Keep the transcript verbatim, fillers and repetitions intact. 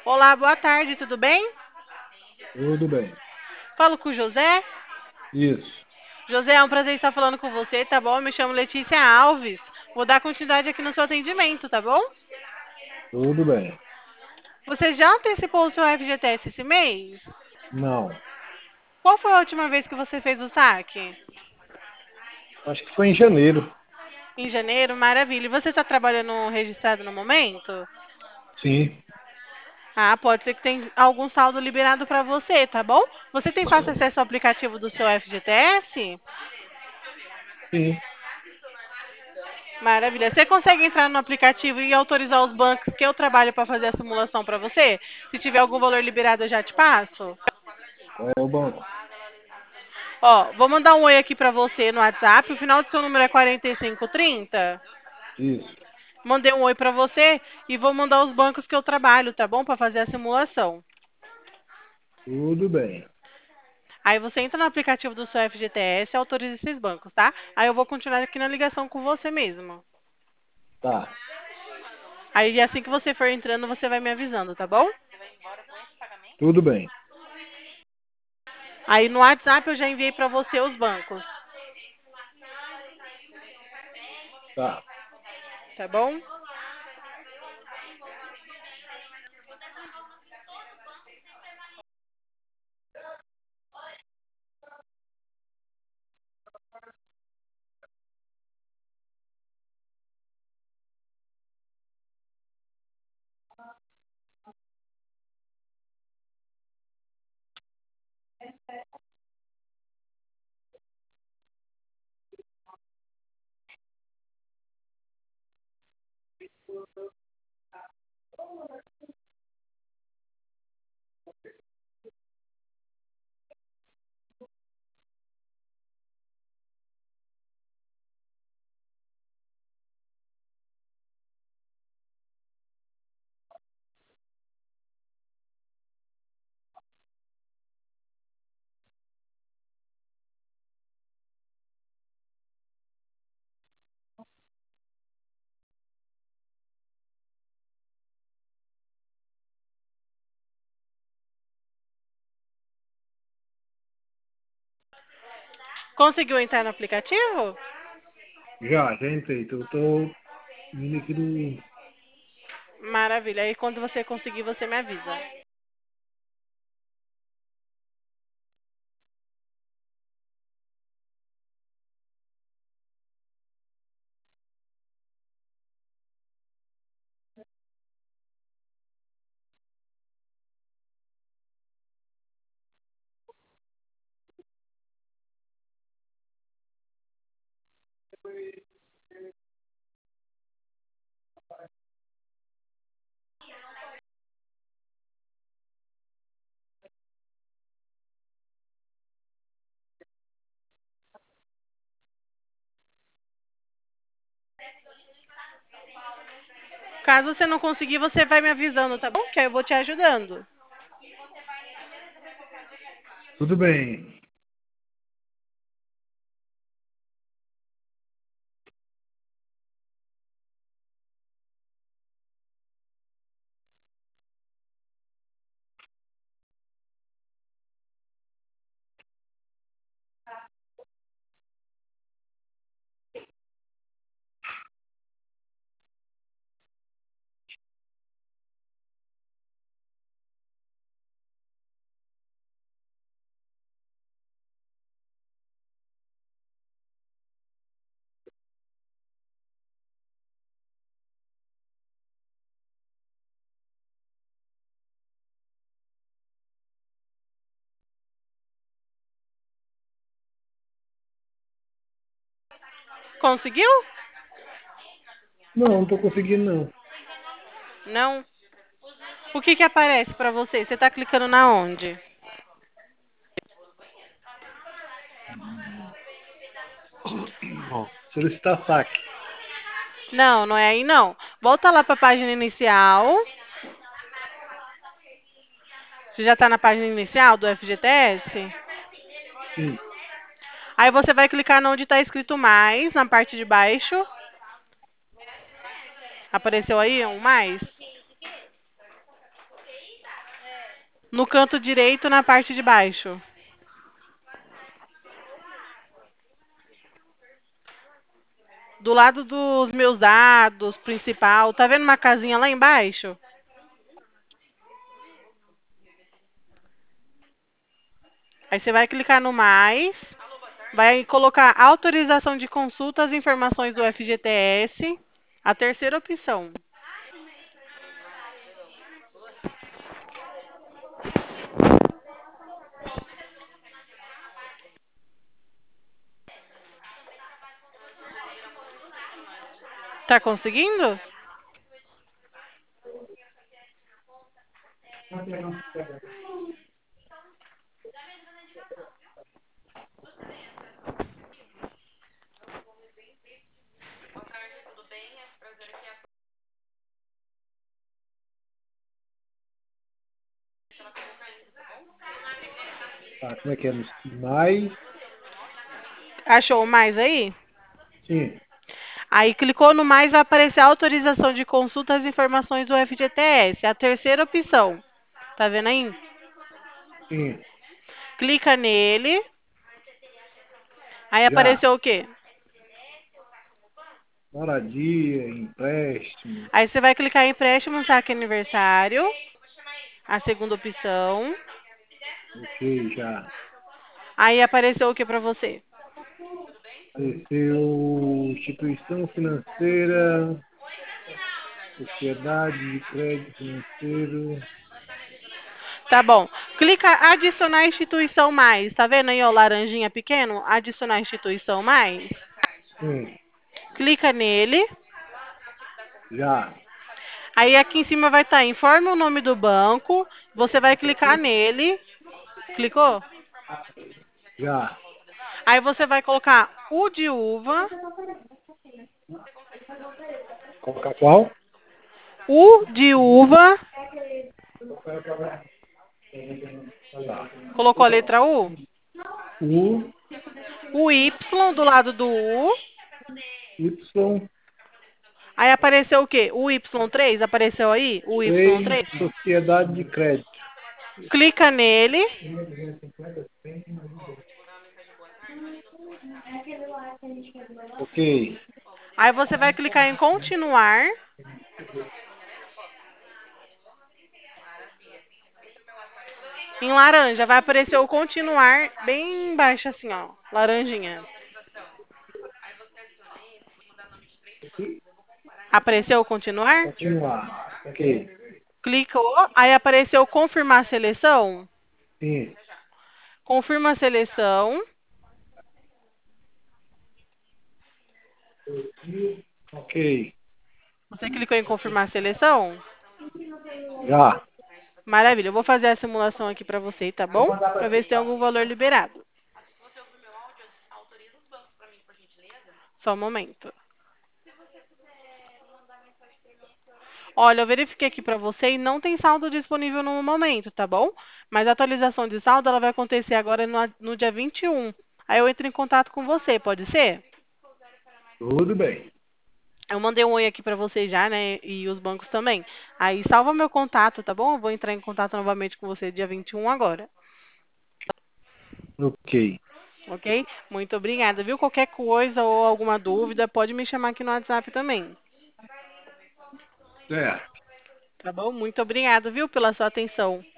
Olá, boa tarde, tudo bem? Tudo bem. Falo com o José. Isso. José, é um prazer estar falando com você, tá bom? Me chamo Letícia Alves. Vou dar continuidade aqui no seu atendimento, tá bom? Tudo bem. Você já antecipou o seu F G T S esse mês? Não. Qual foi a última vez que você fez o saque? Acho que foi em janeiro. Em janeiro, maravilha. E você está trabalhando registrado no momento? Sim. Ah, pode ser que tenha algum saldo liberado para você, tá bom? Você tem fácil acesso ao aplicativo do seu F G T S? Sim. Maravilha. Você consegue entrar no aplicativo e autorizar os bancos que eu trabalho para fazer a simulação para você? Se tiver algum valor liberado, eu já te passo. Qual é o banco? Ó, vou mandar um oi aqui para você no WhatsApp. O final do seu número é quarenta e cinco trinta. Isso. Mandei um oi para você e vou mandar os bancos que eu trabalho, tá bom? Para fazer a simulação. Tudo bem. Aí você entra no aplicativo do seu F G T S e autoriza esses bancos, tá? Aí eu vou continuar aqui na ligação com você mesmo. Tá. Aí assim que você for entrando, você vai me avisando, tá bom? Tudo bem. Aí no WhatsApp eu já enviei para você os bancos, Tá. tá bom? Conseguiu entrar no aplicativo? Já, já entrei. Eu tô indo aqui do. Maravilha. Aí quando você conseguir, você me avisa. Caso você não conseguir, você vai me avisando, tá bom? Que aí eu vou te ajudando. Tudo bem. Conseguiu? Não, não tô conseguindo, não. Não? O que que aparece pra você? Você tá clicando na onde? Ó, solicitar saque. Não, não é aí não. Volta lá pra página inicial. Você já tá na página inicial do F G T S? Sim. Aí você vai clicar onde está escrito mais, na parte de baixo. Apareceu aí um mais? No canto direito, na parte de baixo. Do lado dos meus dados, principal. Tá vendo uma casinha lá embaixo? Aí você vai clicar no mais. Vai colocar autorização de consulta às informações do F G T S. A terceira opção. Tá conseguindo? Tá, como é que é? No mais? Achou o mais aí? Sim, Aí clicou no mais, vai aparecer a autorização de consulta às informações do F G T S. A terceira opção. Tá vendo aí? sim. Clica nele. Aí Já. apareceu o quê? Moradia, empréstimo. Aí você vai clicar em empréstimo saque aniversário. A segunda opção. Ok, já. Aí apareceu o que para você? Apareceu instituição financeira, sociedade de crédito financeiro. Tá bom. Clica adicionar instituição mais. Tá vendo aí, ó, laranjinha pequeno? Adicionar instituição mais. Sim, Clica nele. já. Aí aqui em cima vai estar, informe o nome do banco. Você vai clicar nele. Clicou? Já. Aí você vai colocar U de uva. Colocar qual? U de uva. Tá. Colocou a letra U? U, O Y do lado do U. Y, Aí apareceu o quê? O Y três? Apareceu aí? O Y três, três? sociedade de crédito. Clica nele. Ok. Aí você vai clicar em continuar. Em laranja, vai aparecer o continuar bem embaixo assim, ó. Laranjinha. Apareceu o continuar? Continuar. Ok. Clicou, aí apareceu confirmar a seleção. Sim. Confirma a seleção. Ok. Você clicou em confirmar a seleção? Já. Maravilha, eu vou fazer a simulação aqui para você, tá bom? Para ver se tem algum valor liberado. Só um momento. Olha, eu verifiquei aqui para você e não tem saldo disponível no momento, tá bom? Mas a atualização de saldo ela vai acontecer agora no, no dia vinte e um. Aí eu entro em contato com você, pode ser? Tudo bem. Eu mandei um oi aqui para você já, né? E os bancos também. Aí salva meu contato, tá bom? Eu vou entrar em contato novamente com você dia vinte e um agora, Ok. ok? Muito obrigada, viu? Qualquer coisa ou alguma dúvida, pode me chamar aqui no WhatsApp também. Certo. Tá bom? Muito obrigada, viu, pela sua atenção.